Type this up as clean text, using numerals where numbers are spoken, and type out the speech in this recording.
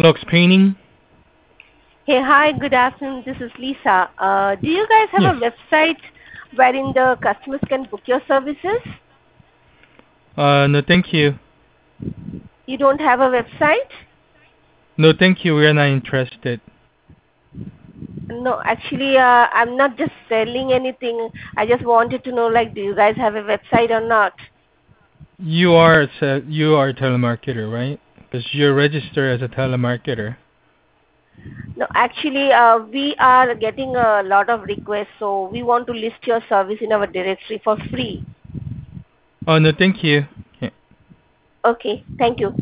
Lux Painting? Hey, hi, good afternoon. This is Lisa. Do you guys have Yes. a website wherein the customers can book your services? No, thank you. You don't have a website? No, thank you. We're not interested. No, actually, I'm not just selling anything. I just wanted to know, like, do you guys have a website or not? You are a telemarketer, right? Because you're registered as a telemarketer. No, actually, we are getting a lot of requests, so we want to list your service in our directory for free. Oh, no, thank you. Okay. Okay, thank you.